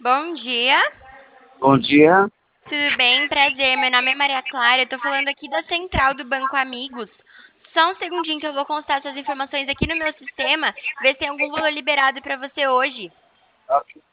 Bom dia, Bom dia. tudo bem? Prazer, meu nome é Maria Clara, eu tô falando aqui da central do Banco Amigos. Só um segundinho que eu vou constar suas informações aqui no meu sistema, ver se tem algum valor liberado para você hoje.